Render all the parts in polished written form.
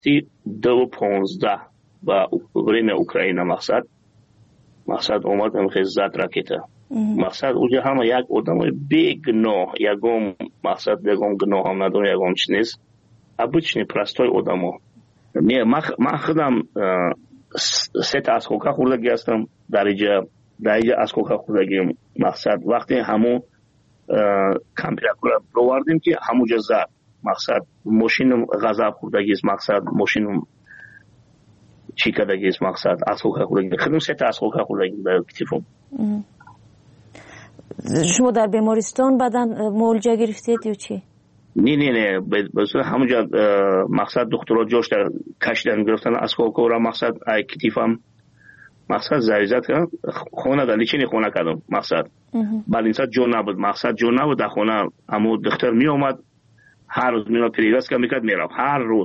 2:15 و время Украина мақсад омад амхез зад ракета. Мақсад уҷа ҳама як одамои бегуноҳ, ягон мақсад ягон гуноҳ ҳам надорад, ягон чиз нест. Обычный простой одамо. Ман худам 3 та оскока хӯрдаги ҳастам. дариҷа оскока хӯрдагим. Мақсад вақте ҳамон компиратура бовардем ки ҳамуҷа зад. мақсад мошинам ғазаб хӯрдагист. мақсад мошинам чӣ кардагист. мақсад оскока хӯрдаги худам 3 та оскока хӯрдаги дар китифам. шумо дар бемористон баъдан муолиҷа гирифтед ё чӣ? не ҳамуҷа мақсад духтуро ҷошта кашидан гирифтан оскокора. мақсад ай китифам мақсад заризат кардам. хона дар личини хона кардам. мақсад балинсад ҷо набуд. мақсад ҷо набуд дар хона. аммо духтар меомад ҳар рӯз меомад перевязка мекард мерафт ҳар рӯз.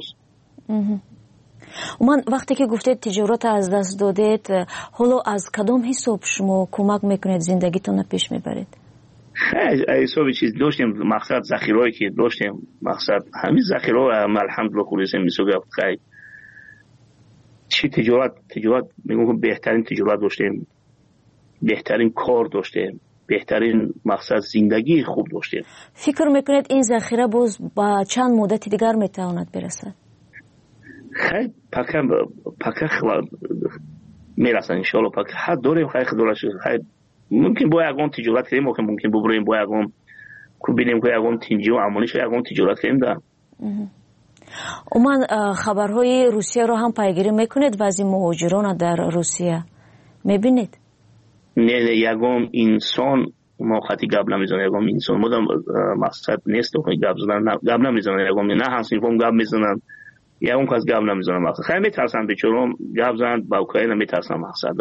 уман вақте ки гуфтед тиҷората аз даст додед, ҳоло аз кадом ҳисоб шумо кӯмак мекунед зиндагитонро пеш мебаред? ҳисоби чиз доштем. мақсад захирое ки доштем. мақсад ҳамин захираҳо алҳамдулилла хулисем мисога хай чи тиҷорат мегӯям беҳтарин тиҷорат доштем. беҳтарин кор доштем. беҳтарин мақсад зиндагии хуб доштем. фикр мекунед ин захира боз ба чанд муддати дигар метавонад бирасад? хай пака мерасад иншоалло. пака ҳад дорем. хай худораш хай мумкин бо ягон тиҷорат кардем. мумкин бубурем бо ягон бинем ки ягон тинҷиҳо амониш ягон тиҷорат кардем да. уман хабарҳои русияро ҳам пайгирӣ мекунед? вазъи муҳоҷирона дар русия мебинед? не ягон инсон мо хати гап намезанем. ягон инсон модам мақсад нест гап намезанем. ягон на ҳамсинфом гап мезананд. ягон кас гап намезанам. мақсад хай метарсам бечорам гап занад ба Украина метарсам. мақсад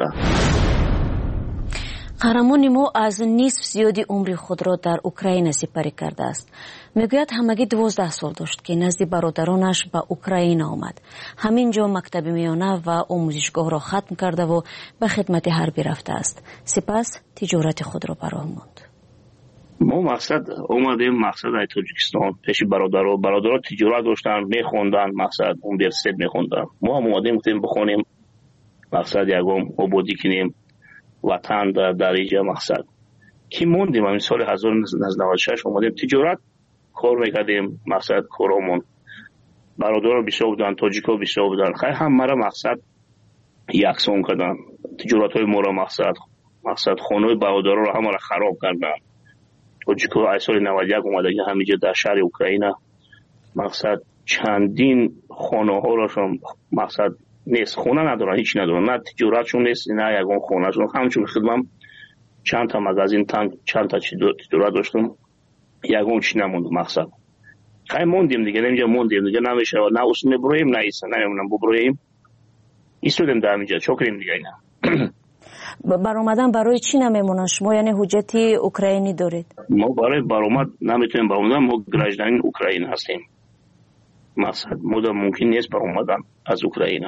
қаҳрамони мо аз нисф зиёди умри худро дар Украина сипарӣ кардааст. мегӯяд ҳамагӣ 12 сол дошт ки назди бародаронаш ба Украина омад. ҳамин ҷо мактаби миёна ва омӯзишгоҳро хатм кардаву ба хидмати ҳарбӣ рафтааст. сипас тиҷорати худро ба роҳ монд. мо мақсад омадем. мақсад ай Тоҷикистон пеши бародаро тиҷорат доштанд, мехонданд. мақсад университет мехонданд. мо ҳам омадем гуфтем бихонем. мақсад ягон ободӣ кинем ватан дариҷа. мақсад ки мондем ҳамин соли 1996 омадем тиҷорат кор мекардем. мақсад коромон бародаро бисёр буданд, тоҷикҳо бисёр буданд. хай ҳамара мақсад яксон карданд. тиҷоратҳои моро мақсад хонаҳои бародароро ҳамаро хароб карданд. тоҷикҳо ай соли 91 омадаги ҳамиҷа дар шаҳри Украина. мақсад чандин хонаҳорошон мақсад нест. хона надоранд, ҳеч надоранд. на тиҷоратшон нест, на ягон хонашон. ҳамчун хидмам чанд та магазин, чанд та тиҷорат доштам. ягон чиз намонд. мақсад хай мондем дига. намиҷа мондем дига. намешавад. на ус мебуроем, на иса намемонам бубуроем. истодем дар ҳамиҷа чокрем дига. ина баромадан барои чӣ намемонанд шумо? яъне ҳуҷҷати украинӣ доред? мо барои баромад наметавонем баромадан. мо гражданин Украина ҳастем. мақсад мода мумкин нест баромадан аз Украина.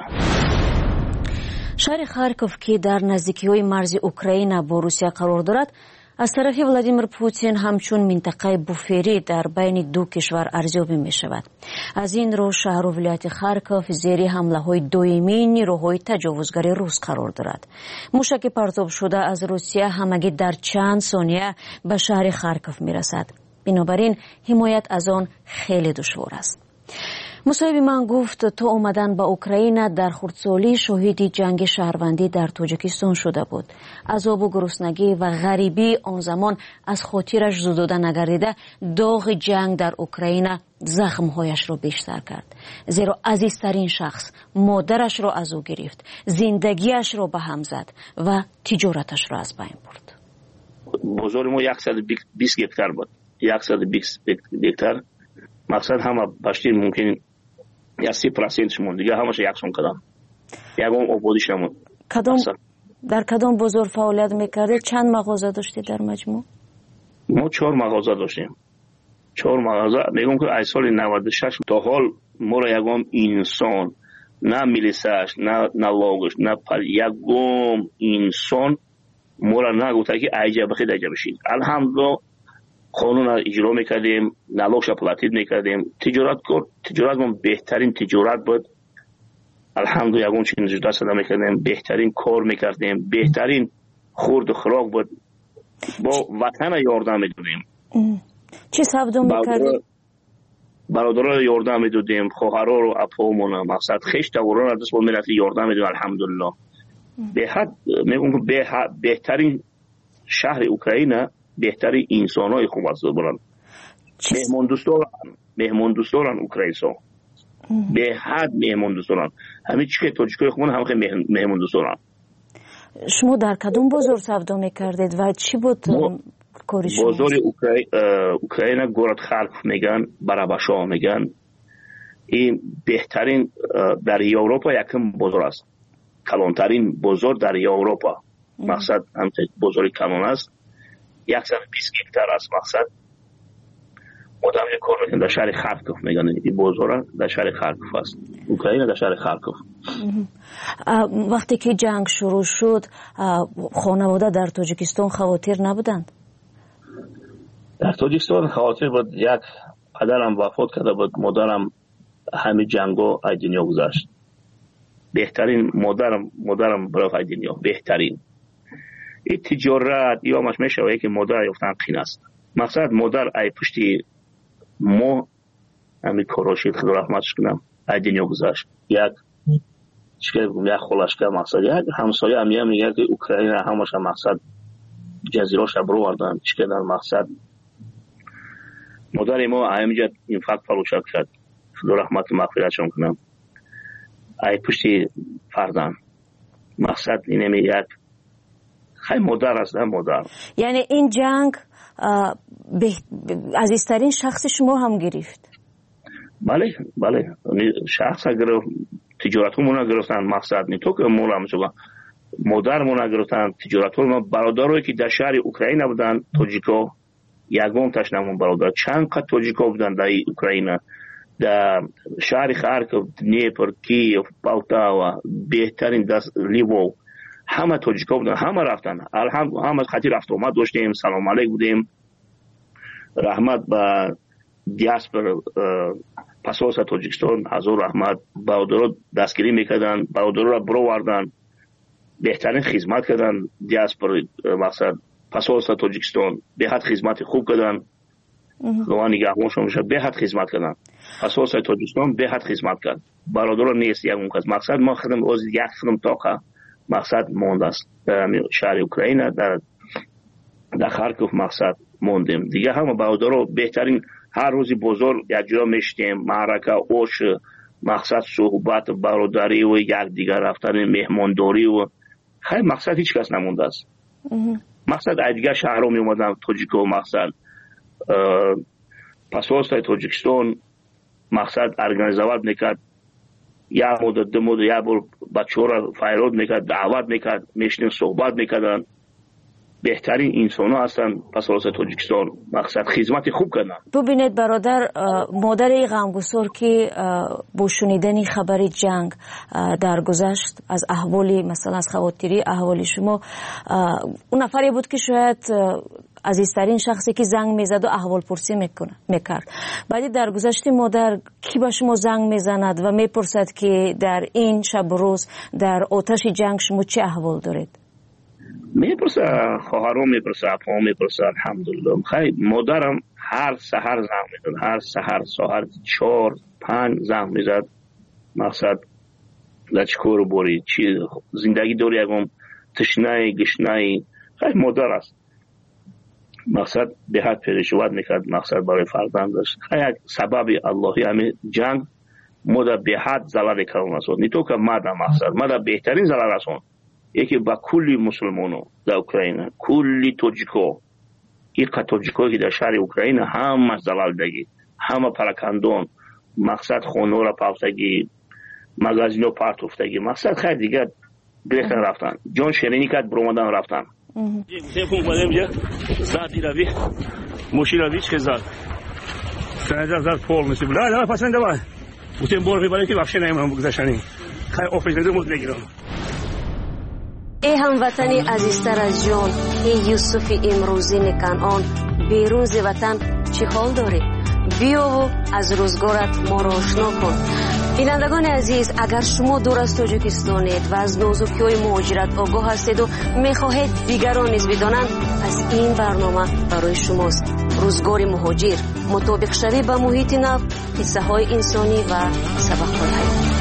шаҳри Харков ки дар наздикиҳои марзи Украина бо Русия қарор дорад, аз тарафи Владимир Путин ҳамчун минтақаи буферӣ дар байни ду кишвар арзёбӣ мешавад. аз ин роҳ шаҳру вилояти Харков зери ҳамлаҳои доимии нирӯҳои таҷовузгари рус қарор дорад. мушаки партобшуда аз Русия ҳамагӣ дар чанд сония ба шаҳри Харков мерасад. бинобар ин ҳимоят аз он хеле душвор аст. мусоҳиби ман гуфт то омадан ба Украина дар хурдсолӣ шоҳиди ҷанги шаҳрвандӣ дар Тоҷикистон шуда буд. азобу гуруснагӣ ва ғарибӣ он замон аз хотираш зудода нагардида, доғи ҷанг дар Украина захмҳояшро бештар кард. зеро азизтарин шахс модарашро аз ӯ гирифт, зиндагиашро ба ҳам зад ва тиҷораташро аз байн бурд. бозори мо 120 гектар буд. 120 гектар. мақсад ҳама баштир мумкин 30% шумон дига ҳамаша яксон кардам. ягон ободиш намуд. дар кадом бозор фаъолият мекардед? чанд мағоза доштед дар маҷмӯъ? мо 4 мағоза доштем. 4 мағоза. мегӯям ки ай соли 96 то ҳол моро ягон инсон, на милисааш, на налогаш, на ягон инсон моро нагуфта ки айҷа бихед айҷа бишид. алҳамдулилла қонунро иҷро мекардем, налогша платид мекардем. тиҷорат мон беҳтарин тиҷорат буд. الحمدلله یگون چیز جدا صدا میکردیم، بهترین کار میکردیم، بهترین خورد و خوراک بود، با وطن یاردم میدادیم. چی سبدون میکردیم؟ برادرها یاردم میدادیم، خواهرها رو اپامون مقصد خشت دوران از دست با ملت یاردم میدادیم. الحمدلله به حد میگم بهترین شهر اوکراین، بهترین انسانای خوب است برن، مهمون دوستان اوکراینسا به حد مهمون دوستان، همه چی که تاجیکای خوبن هم خیلی مهمون دوستان. شما در کدوم بازار سودا میکردید و چی بود کاری شما؟ بازار اوکراین گورد خلق میگن، برابشا میگن. این بهترین در اروپا یکم بازار است، کلانترین بازار در اروپا. مقصد هم بازار کلان است، 120 هکتار است. مقصد مدام یک کار میکنن در شهر خارکوف میگن، این بازار در شهر خارکوف است، اوکراین در شهر خارکوف. وقتی که جنگ شروع شد خانواده در تاجیکستان خواتیر نبودند؟ در تاجیکستان خواتیر بود. یک پدرم وفات کرده بود، مادرم همه جنگو از دنیا گذشت. بهترین مادرم برای دنیا بهترین. این تجارت یا مش میشه که مادر یافتن قین است. مقصد مادر ای پشتی ما همین کاراشید خدا رحمتش کنم از دنیا گذشت. یک خلاش که مقصد یک همسایه هم میگه که اوکراین همش مقصد جزیره شبرو وردن چی که در مقصد مادر ما همینجا این فقط فروشت کرد، خدا رحمت مغفرتش کنم. ای پشتی فردان مقصد اینه یک خیلی مادر است. مادر یعنی این جنگ عزیزترین شخص شما هم گرفت؟ بله شخص اگر تجارت همون گرفتن، مقصد نی تو که مولا همچنان مادر مون گرفتن تجارت ما برادرایی که در شهر اوکراین بودن تاجیکا یگون تشنمون برادر چند قد تاجیکا بودن در اوکراین، در شهر خارکوف، دنیپر، کیف، پولتاوا، بهترین دست لیوو همه تاجیکا بودن، همه رفتن. همه خطی رفت اومد داشتیم، سلام علیک بودیم. رحمت به دیاسپر پاسپورت تاجیکستان، حضور رحمت برادرها دستگیری میکردن، برادرها را بروردن، بهترین خدمت کردن. دیاسپر مقصد پاسپورت تاجیکستان به حد خدمت خوب کردن، لوان نگهبانشون میشه به حد خدمت کردن. پاسپورت تاجیکستان به حد خدمت کرد. برادرها نیست یک اون کس مقصد ما خدم از یک خدم تاقه مقصد مونده است در شهر اوکراین، در خارکوف مقصد موندیم دیگه. همه برادرها بهترین هر روزی بزرگ یک جا میشتیم، معرکه اوش مقصد صحبت برادری و یک دیگر رفتن مهمانداری و خیلی مقصد هیچ کس نمونده است. مقصد دیگه شهر رو می اومدن تاجیکو مقصد پاسپورت تاجیکستان مقصد ارگانیزواد میکرد، یا مدت دو مدت یا بار بچه را فیرود میکرد، دعوت میکرد، میشنیم صحبت میکردن. بهترین انسان ها هستن پاسپورت تاجیکستان، مقصد خدمت خوب کردن. ببینید برادر، مادر غمگسار که با شنیدن خبر جنگ در گذشت از احوالی مثلا از خواتیری احوالی شما، اون نفری بود که شاید عزیزترین شخصی که زنگ میزد و احوال پرسی میکرد. بعدی در گذشت مادر کی به شما زنگ میزند و میپرسد که در این شب و روز در آتش جنگ شما چه احوال دارید؟ میپرسه خواهرام، میپرسه اپام، میپرسه. الحمدلله خیلی مادرم هر سحر زنگ میزد، هر سحر ساعت 4-5 زنگ میزد. مقصد لچکور بوری چی زندگی داری یکم تشنه گشنه، خیلی مادر است. مقصد به حد پریشوت میکرد، مقصد برای فرزندش. خیلی سبب اللهی همین جنگ مادر به حد ضرر کردن است. نه تو که مادر بهترین ضرر است یکی با کلی مسلمانو در اوکراین، کلی توجیکو، یک توجیکو که در شهر اوکراین همه زلال دگی، همه پراکندون، مقصد خونه را پافتگی، مغازینو پارت افتگی، مقصد خیلی دیگه گرفتن رفتن، جان شیرینی کرد برومدن رفتن. تلفن کنم یه ساعتی روی موشی روی چه زد سنجا زد پول نسیب لا پسنده با بودیم برو برای که بخشه نمیمونم بگذاشتنی خیلی آفیس نده مود نگیرم. ای هموطنی عزیزتر از جان، ای یوسف امروزی کنعان، بیروز وطن چه حال داری؟ بیا و از روزگارت ما را آشنا کن. بینندگان عزیز، اگر شما دور از تاجیکستانید و از نازکی‌های مهاجرت آگاه هستید و می‌خواهید دیگران نیز بدانند، پس این برنامه برای شماست. روزگار مهاجر، مطابق شوی با محیط نو، قصه‌های انسانی و سبق‌های حیاتی.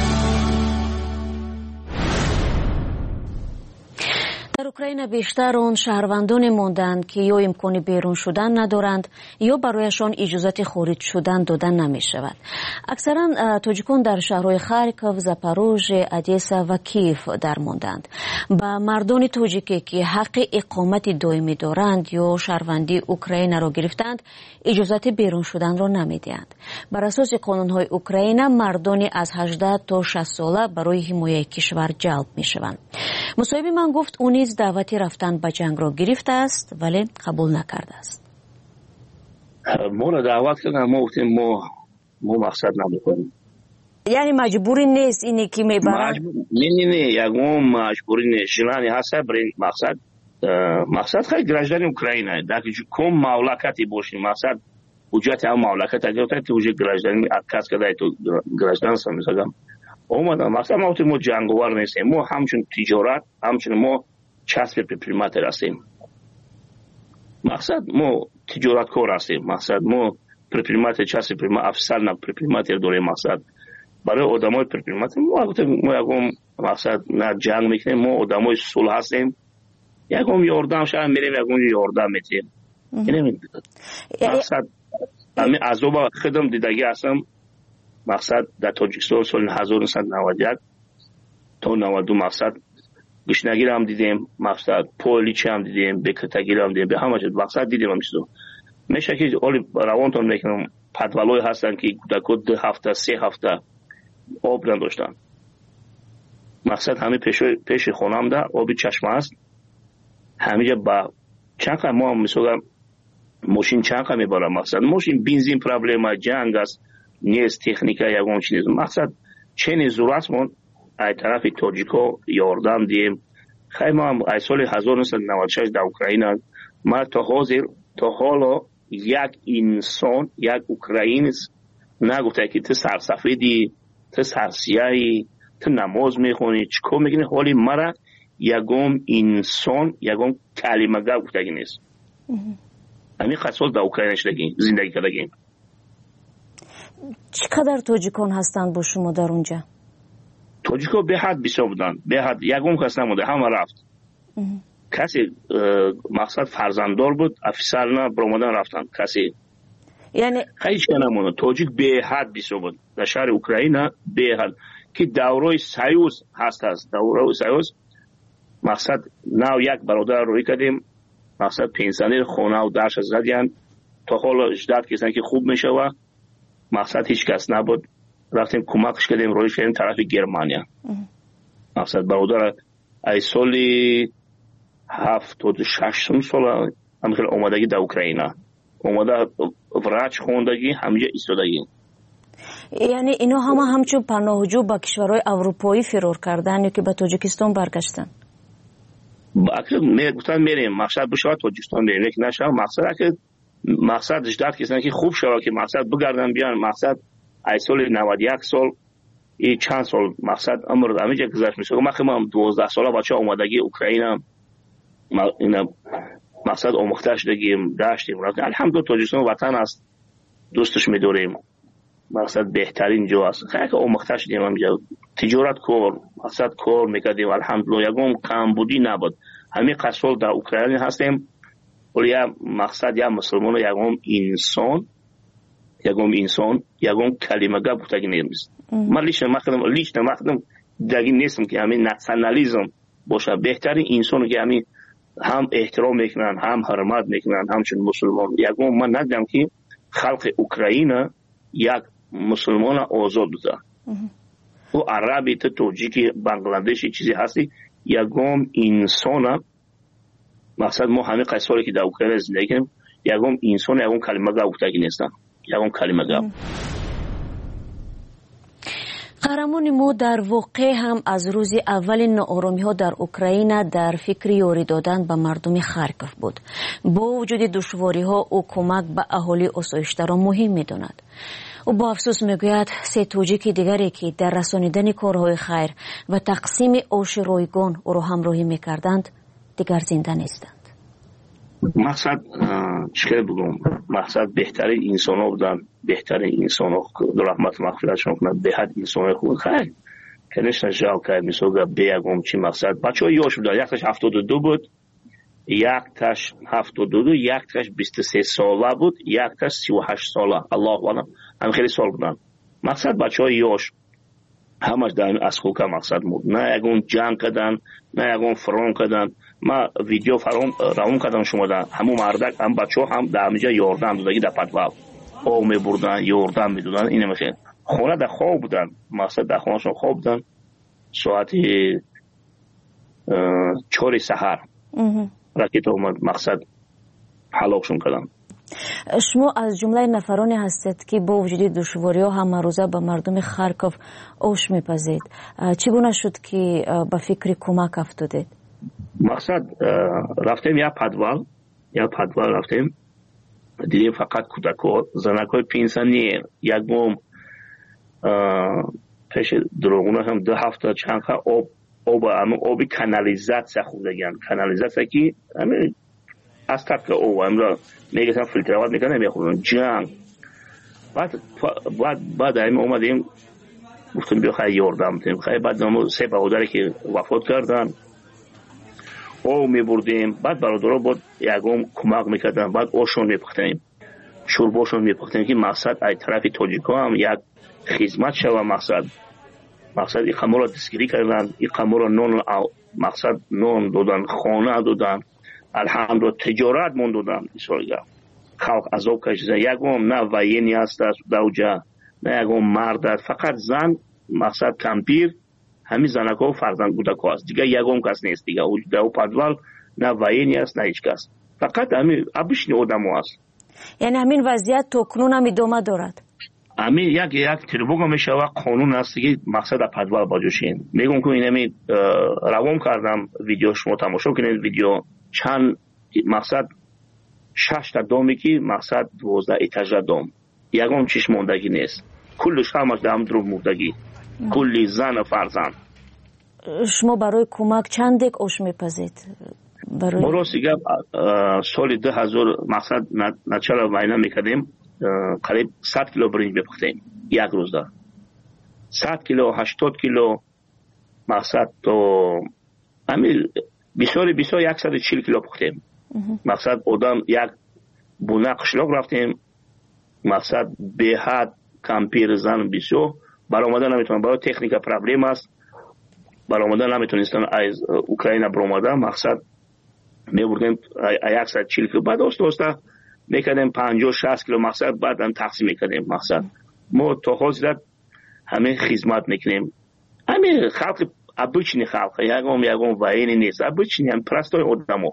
در اوکراین بیشتر آن شهروندان ماندند که یا امکان بیرون شدن ندارند یا برایشان اجازه خارج شدن دادن نمی شود. اکثرا تاجیکان در شهرهای خارکوف، زاپاروژه، ادیسا و کیف در ماندند. با مردان تاجیکی که حق اقامت دائمی دارند یا شهروندی اوکراین را گرفتند، اجازه بیرون شدن را نمیدهند. بر اساس قانون‌های اوکراین، مردان از 18 تا 60 ساله برای حمایت کشور جلب می‌شوند. مصاحب من گفت او نیز دعوتی رفتن به جنگ را گرفته است ولی قبول نکرده است. ما را دعوت کردن، ما گفتیم ما مقصد نمی‌کنیم. یعنی مجبوری نیست اینی که میبرن؟ نه یکم مجبوری نیست. جلانی هست برای مقصد خیلی گراجدان اوکراینه. در کم مملکتی باشیم مقصد حجت هم مملکت اگر تو حجت گراجدانی کس کدای تو گراجدان سمیزدم. اومدم مقصد ما تو جنگوار نیستیم. ما همچون تجارت همچون ما چسب پریماتر هستیم. مقصد ما تجارت کار هستیم. مقصد ما پریماتر چسب پریماتر افسر نه پریماتر داریم. مقصد برای آدمای پریماتر ما یکم مقصد نه جنگ میکنیم. ما آدمای صلح هستیم. یکم یاردم شاید میریم یکم یاردم میتیم. اینه مقصد همین عذاب خودم دیدگی هستم. مقصد در تاجیکستان سال 1991 تا 92 مقصد گشنگی هم دیدیم، مقصد پولیچ هم دیدیم، بکتگی هم دیدیم، به همه چیز مقصد دیدیم هم چیزو. میشه که اولی روانتون میکنم پدولای هستن که در کد 2 هفته 3 هفته آب نداشتن. مقصد همه پیش خونم ده آبی چشمه است. همینجا با چند قدر ما هم میسوگم ماشین چند قدر میبارم. مقصد ماشین بنزین پرابلم جنگ است نیست، تکنیکا یکم چیز. مقصد چنین ضرورت مون ای طرف تاجیکا یاردم دیم. خیلی ما هم ای سال 1996 در اوکراین ما تا حالا یک انسان یک اوکراینس نگفته که تو سرسفیدی، تو سرسیایی، تو نماز میخونی چیکار میکنی. حالی مرا یکم انسان یکم کلمه گفته نیست. همین قصول در اوکراین زندگی کردیم. چقدر تاجیکان هستند با شما در اونجا؟ تاجیکا به حد بسیار بودن، به حد یکم کس نمونده، همه رفت. کسی مقصد فرزنددار بود، افسر نه برآمدن رفتن. کسی یعنی خیلی چه نمونده. تاجیک به حد بسیار بود در شهر اوکراین به حد که دورای سیوز هست. دورای سیوز مقصد نو یک برادر روی کردیم. مقصد پنسیونر خونه و درش زدیان تا حالا 18 کسان که خوب میشه و مقصد هیچ کس نبود. رفتیم کمکش کردیم رویش کردیم طرف گرمانیا. مقصد برادر ای سالی 76 سال همخیل اومدگی در اوکراین اومده وراج خوندگی همینجا ایستادگی. یعنی اینا همچون پناهجو با کشورهای اروپایی فرار کردن یا که به تاجیکستان برگشتن؟ گفتن میریم مقصد بشه تاجیکستان بریم لیکن نشه. مقصد 18 کسانی که خوب شده که مقصد بگردن بیان. مقصد ای سال 91 سال ای چند سال مقصد عمر همینجا گذشت میشه. ما هم 12 ساله بچه اومدگی اوکراین اینا مقصد آموخته شدگیم داشتیم. الحمدلله تاجیکستان وطن است، دوستش میداریم. مقصد بهترین جا است. خیلی آموخته شدیم همینجا تجارت کار مقصد کار میکردیم. الحمدلله یکم کم بودی نبود. همین قصول در اوکراین هستیم. ولی مقصد یا مسلمان یکم انسان یکم کلمه گفتگی نیست. من لیش نمخدم دگی نیستم که همین ناسیونالیسم باشه. بهترین انسان که همین هم احترام میکنن هم حرمت میکنن همچون مسلمان. یکم من ندیدم که خلق اوکراین یک مسلمان آزاد بوده. و عربی تو تاجیکی بنگلادشی چیزی هستی یکم انسان. مقصد ما همه قصاری که در اوکراین زندگی کنیم یکم انسان یکم کلمه گفتگی نیستن. یکم کلمه گفت. قهرمان ما در واقع هم از روز اول ناآرامی ها در اوکراین در فکر یاری دادن به مردم خارکوف بود. با وجود دشواری ها او کمک به اهالی آسایش‌دار را مهم می‌داند. او با افسوس میگوید 3 توجیک دیگری که در رسانیدن کارهای خیر و تقسیم آش رایگان او را همراهی میکردند دیگر زنده نیستند. مقصد چیکار بگم، مقصد بهترین انسان ها بودن، بهترین انسان ها رحمت مغفرتشون کنند، به حد انسان های خوب خیر کنش نجال کرد. میسوگه بیگم چی مقصد بچه های یاش بودن، یک تاش 72 بود، یک تاش 72، یک تاش 23 ساله بود، یک تاش 38 ساله. الله اکبر، هم خیلی سال بودن. مقصد بچه های یاش همش در از خوکه مقصد بود، نه یکون جنگ کردن، نه یکون فرام کردن. ما ویدیو فرام کردم شما در همون مردک هم بچه هم در همینجا یاردن دودگی در پتواب او می بردن یاردن می دودن. اینه میخیر خونه در خواب بودن، مقصد در خونهشون خواب بودن. ساعت 4 سحر راکت اومد، مقصد حلاکشون کردن. شما از جمله نفرانی هستید که با وجود دشواری‌ها هم روزه به مردم خارکوف آش میپزید. چگونه شد که به فکر کمک افتادید؟ مقصد رفتیم یا پدوال رفتیم، دیدیم فقط کودک‌ها، زنک‌های پنسیونر یک بوم پیش دروغونه هم 2 هفته چند آب کانالیزاسیا خوردگن. کانالیزاسیا که همین از طرف او امروز میگن فیلترات میکنن نمیخورن جنگ. بعد همین اومدیم گفتیم بیا خیلی یاردم بدیم. خیلی بعد نامو 3 برادری که وفات کردن او میبردیم، بعد برادرها بود یکم کمک میکردن، بعد اوشون میپختیم، شورباشون میپختیم که مقصد از طرف تاجیکا هم یک خدمت شوه. مقصد این خمر را دستگیری کردن، این خمر را نون مقصد نون دادن، خانه دادن، الحمدلله تجارت من دادن. خلق عذاب کشیدن. یکم نه وینی هست دوجه، نه یکم مرد، فقط زن مقصد کمپیر همین زنک ها و فرزند کودک ها است، دیگه یکم کس نیست دیگه. او پدوال نه وینی است نه هیچ کس، فقط همین ابشنی آدم ها است. یعنی همین وضعیت تا کنون هم ادامه دارد؟ همین یک تربوگ میشه و قانون است که مقصد پدوال باجوشین. میگم که اینمی روام کردم ویدیو، شما تماشا کنید ویدیو. چند مقصد 6 تا دومی که مقصد 12 ایتاژ دوم، یکم چیش موندگی نیست، کلش همش دام درو موندگی، کلی زن و فرزند. شما برای کمک چند دک آش میپزید؟ برای سیگه سال 2000 مقصد نچلا وینا میکردیم، قریب 100 کیلو برنج بپختیم یک روز دا، 100 کیلو 80 کیلو مقصد تو همین بسیاری 140 کیلو پختیم. مقصد آدم یک بونه قشلاق رفتیم، مقصد به حد کمپیر زن بسیار برآمده نمیتونن، برای تکنیک پرابلم است، برآمده نمیتونستن از اوکراین برآمده. مقصد میبردیم 140 کیلو، بعد دوستا میکردیم 50-60 کیلو مقصد، بعد هم تقسیم میکردیم. مقصد ما تا حاضرت همه خدمت میکنیم. همین خلق ابوچنی خلق یکم وینی نیست، ابوچنی هم پرستای آدمو.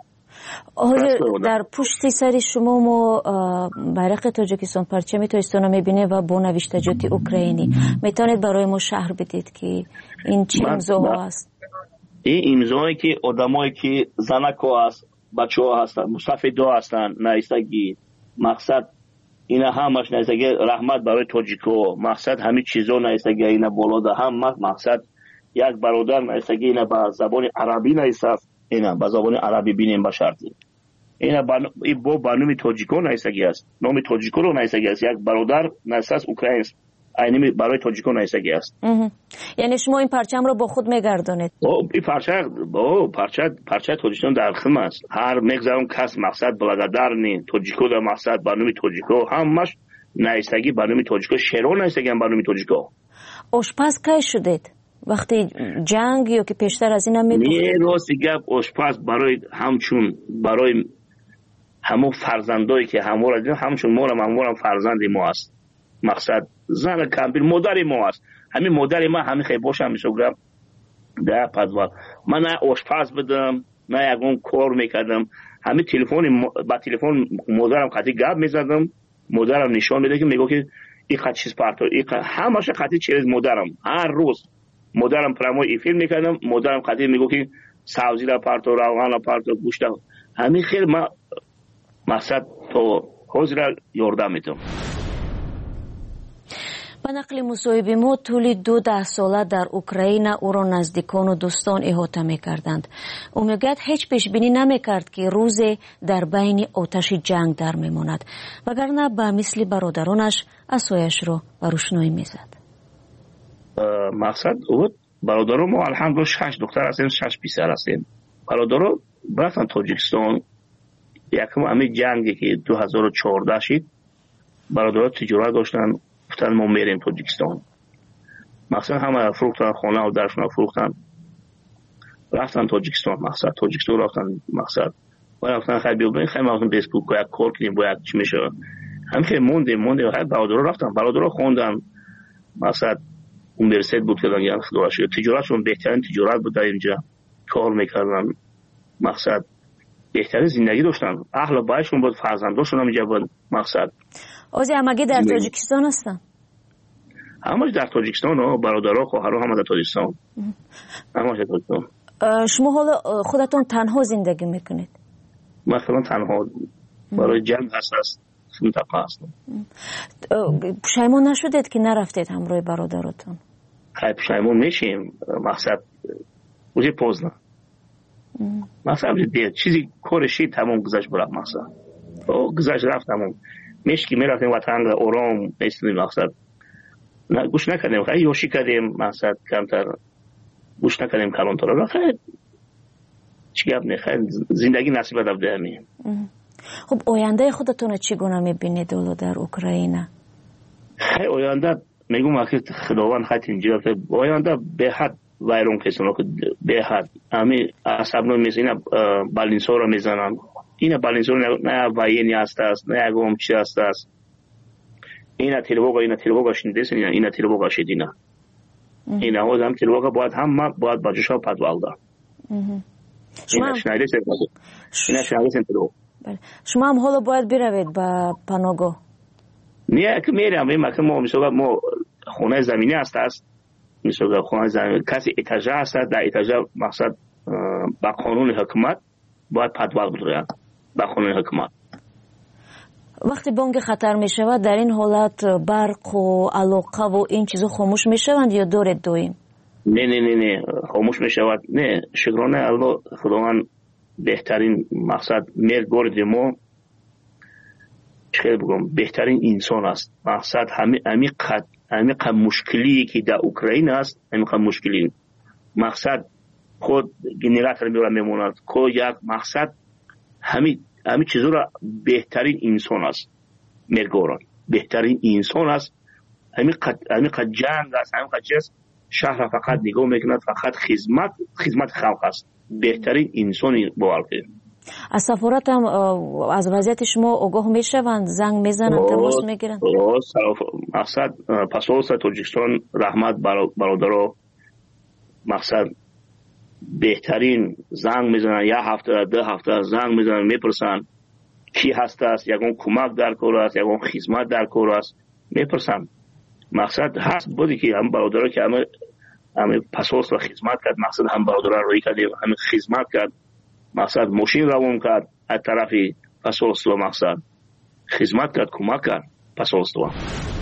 در پشت سر شما ما بیرق تاجیکستان، پرچم تاجیکستان میبینه و با نوشتجات اوکراینی. میتونید برای ما شرح بدید که این چه امضاها است؟ این امضایی که آدمایی که زنکا است، بچه‌ها هستن، مستفیدا هستن، نایستگی. مقصد اینا همش نایستگی رحمت برای تاجیکو. مقصد همین چیزا نایستگی اینا بالا ده هم. مقصد یک برادر نایستگی اینا با زبان عربی نایست، اینا با زبان عربی بینیم با شرطی. اینا با برنامه تاجیکو نایستگی است، نام تاجیکو رو نایستگی است. یک برادر نایست اوکراین است، اینی برای تاجیکو نایستگی است. یعنی شما این پرچم رو با خود میگردونید؟ این پرچه تاجیکستان در خم است. هر میگذارم کس مقصد بلادرنی تاجیکو در مقصد برنامه تاجیکو همش نایستگی برنامه تاجیکو، شیرو نایستگی برنامه تاجیکو. آشپز کی شدید؟ وقتی جنگ یا که پیشتر از این هم میگفتید؟ راستی گپ آشپز برای همچون برای همون فرزندایی که همو را دیدن، همچون ما فرزند ما است. مقصد زن کمپیر مادر ما است. همین مادر ما همین خیلی باشم میشوگرم در پدوال. من نه آشپز بدم نه یکون کار میکردم. همین با تلفن مادرم خطی گپ میزدم، مادرم نشان میده که میگه که این خط چیز پارتو، این همش خطی چیز مادرم. هر روز مادرم پرمای فیلم میکردم، مادرم خطی میگه که سبزی را پارتو، روغن را پارتو، گوشت. همین خیلی ما مقصد تو حاضر یاردم میتونم. به نقل مصاحبه ما طول 12 ساله در اوکراین او را نزدیکان و دوستان احاطه می‌کردند. او میگوید هیچ پیش بینی نمی‌کرد که روزی در بین آتش جنگ در می‌ماند، وگرنه به مثل برادرانش عصایش را به روشنایی می‌زد. مقصد بود برادران ما الحمدلله 6 دختر هستیم، 6 پسر هستیم. برادران رفتن تاجیکستان. یکم همین جنگی که 2014 شد، برادران تجارت داشتن، گفتن ما میریم تاجیکستان. مثلا همه فروختن خانه و درشون فروختن، رفتن تاجیکستان. مقصد تاجیکستان رفتن. مقصد و رفتن خیلی بیابیم، خیلی مقصد بیسکوک یک کار کنیم باید چی میشه. همین موندیم خیلی برادران رفتن، برادران خوندن. مقصد یونیورسیته بود که دنیا خدا شد، تجارتشون بهترین تجارت بود در اینجا کار میکردن. مقصد بهترین زندگی داشتن، اهل بایشون بود، فرزنداشون هم اینجا بود. مقصد اوزی همگی در تاجیکستان هستن؟ همش در تاجیکستان و برادرها خواهرها همه در تاجیکستان. همش در تاجیکستان. شما حالا خودتون تنها زندگی میکنید؟ مثلا تنها برای جنگ هست منطقه هستم. پشیمون نشدید که نرفتید همراه برادراتون؟ خیلی پشیمون میشیم. مقصد اوزی پوزنه. مقصد چیزی کارشی تمام گذشت برای مقصد گذشت رفت تمام. میشکی میرفتیم وطن آرام نیستیم. مقصد گوش نکردیم، خیلی یوشی کردیم. مقصد کمتر گوش نکردیم کلانتر را. خیلی چی گپ نه، خیلی زندگی نصیب داده همین. خب آینده خودتون چگونه میبینید در اوکراین؟ خیلی آینده میگم که خداوند خیلی اینجا آینده به حد ویرون کسانو که به حد همین عصبنو میزنن، بالینسا رو میزنن. این بالینسا نه وینی هست نه اگم چی هست. این تلوگا شنیدید؟ این تلوگا شدینا. این آدم تلوگا باید بچه‌ها پدوالدا. شما شما هم حالا باید بروید به پناهگاه؟ نه که میرم. ما مثلا ما خونه زمینی هست مثلا خونه زمینی کسی اتاجه هست، در اتاجه مقصد با قانون حکومت باید پدوال بدهد با قانون حکومت. وقتی بانگ خطر می شود در این حالت برق و علاقه و این چیزا خاموش می شوند یا دارید دویم؟ نه خاموش می شود. نه شکرانه الله خداوند بهترین مقصد مرگورد ما چه بگم بهترین انسان است. مقصد همین مشکلی که در اوکراین است، همین مشکلی مقصد خود گنراتور میموند که یک مقصد همین چیزا را بهترین انسان است. مرگورد بهترین انسان است. همین جنگ است، همین چیز شهر فقط نگاه میکند، فقط خدمت خلق است. بهترین انسانی باورده. از سفارت هم از وضعیت شما آگاه میشوند، زنگ میزنند، تماس میگیرند؟ مقصد پاسپورت تاجیکستان رحمت برادرها مقصد بهترین زنگ میزنن، یک هفته 2 هفته زنگ میزنن، میپرسن کی هست است، یگون کمک در کار است، یگون خدمت در کار است، میپرسن. مقصد هست بودی که هم برادرها که همه پاسپورت و خدمت کرد. مقصد هم برادرها روی کردیم، همه خدمت کرد. مقصد ماشین روان کرد از طرف پاسپورت و مقصد خدمت کرد، کمک کرد پاسپورت.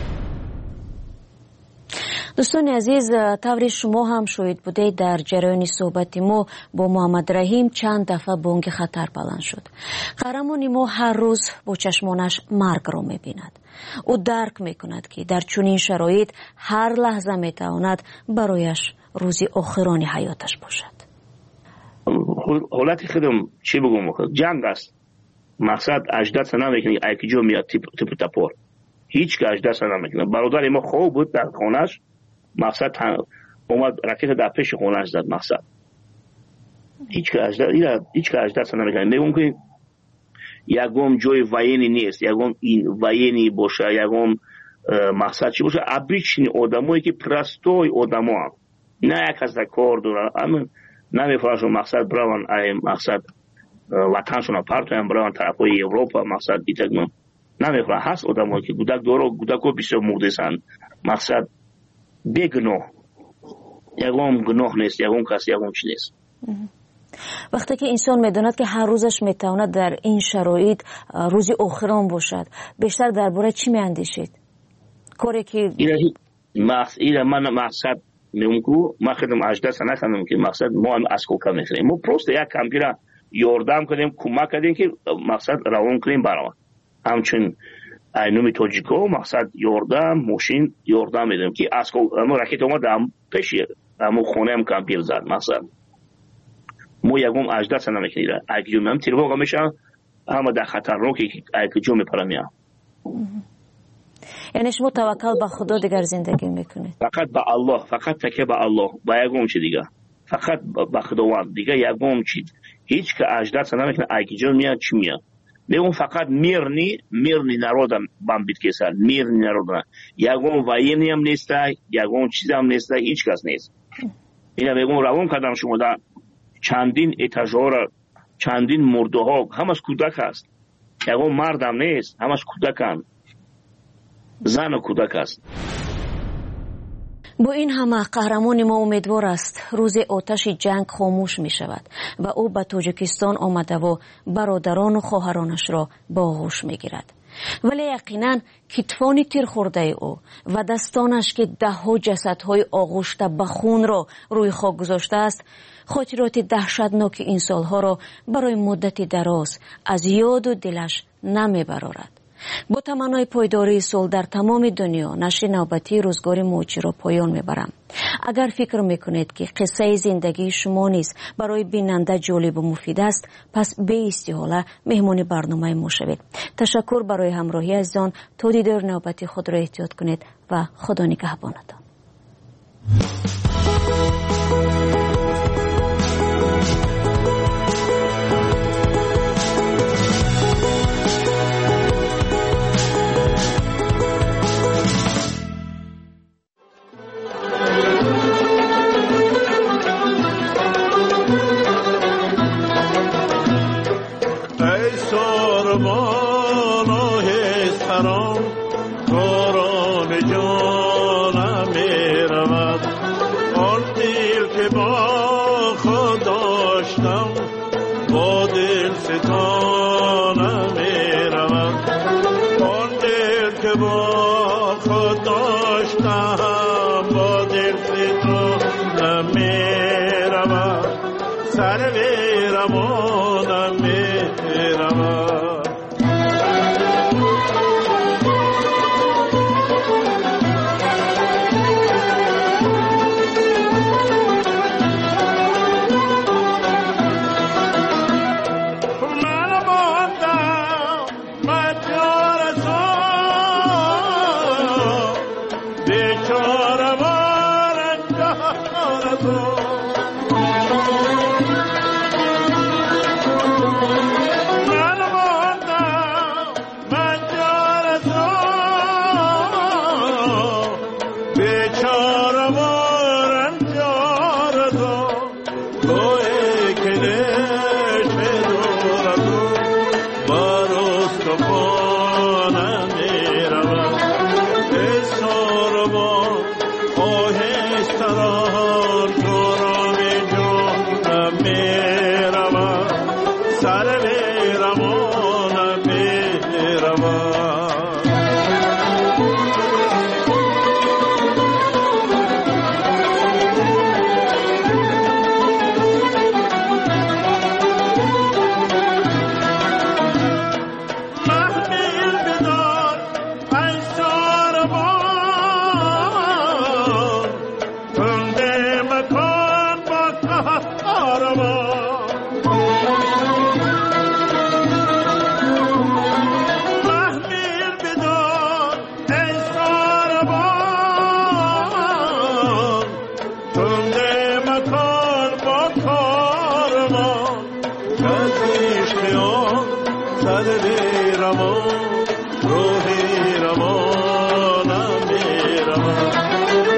دوستان عزیز، طوری شما هم شاهد بودید در جریان صحبت ما با محمد رحیم چند دفعه بانگ خطر بلند شد. قهرمان ما هر روز با چشمانش مرگ را می‌بیند. او درک می‌کند که در چنین شرایط هر لحظه می‌تواند برایش روزی آخرانی حیاتش باشد. حالت خودم چی بگم، جنگ است. مقصد 18 سنه میکنه ایکی جو میاد تیپ تپور، هیچ که 18 سنه میکنه. برادر ما خوب بود در خانهش. مقصد اومد راکت در پیش خانهش زد. مقصد هیچ که 18 سنه میکنه. میگم که یکم جای وینی نیست، یکم این وینی باشه، یکم مقصد چی باشه، ابریچنی آدمایی که پرستوی آدما هم نه یک از کار دارن، اما نمیفرشون مقصد برون مقصد وطنشون پرتویم برون طرفای اروپا. مقصد دیتگم نمیفرن. هست آدمایی که گودک دارو گودکو بسیار مردسن. مقصد بگناه، یکم گناه نیست، یکم کسی یکم چی نیست. وقتی که انسان میداند که هر روزش میتواند در این شرایط روزی آخران باشد، بیشتر درباره چی میاندیشید؟ کاری که من مقصد میگم ما خودم 18 سنه کردم که مقصد ما هم اسکوکا میخریم ما پروست یک کمپیوتر یاردم کردیم کمک کردیم که مقصد روان کنیم برام همچنین اینومی توجیکو مقصد یاردم ماشین یاردم میدیم که اسکو ما راکت اومد هم پیش هم خونه هم کمپیوتر زد مقصد ما یکم 18 سنه میکنیم اگه من تلفن میشه اما در خطر رو که اگه جو میپرم یعنی شما توکل به خدا دیگر زندگی میکنید فقط به الله فقط تکیه به الله با یکم چی دیگه فقط به خداوند دیگه یکم چی هیچ که 18 سنه میکنه اگه جو میاد چی میاد میگم فقط میرنی نرودن بام بیت کسر میرنی نرودن یکم واینی هم نیست یکم چیز هم نیست هیچ کس نیست اینا میگم روان کردم شما در چندین اتاژور چندین مرده ها همش کودک است یکم مردم نیست همش کودکان زن و کودک است با این همه قهرمان ما امیدوار است روز آتش جنگ خاموش می شود و او به تاجیکستان آمده و برادران و خواهرانش را با آغوش می گیرد. ولی یقینا کتفان تیر خورده او و دستانش که دهها جسدهای آغوشته به خون را روی خاک گذاشته است خاطرات دهشتناک این سالها را برای مدت دراز از یاد و دلش نمی برارد. با تمنای پایداری صلح در تمام دنیا نشر نوبتی روزگار موچی را پایان میبرم. اگر فکر میکنید که قصه زندگی شما نیز برای بیننده جالب و مفید است پس به استحاله مهمان برنامه ما شوید. تشکر برای همراهی عزیزان. تا دیدار نوبتی خود را احتیاط کنید و خدا نگهبانتان.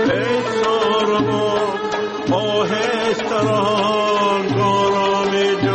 آهسته ران گرامی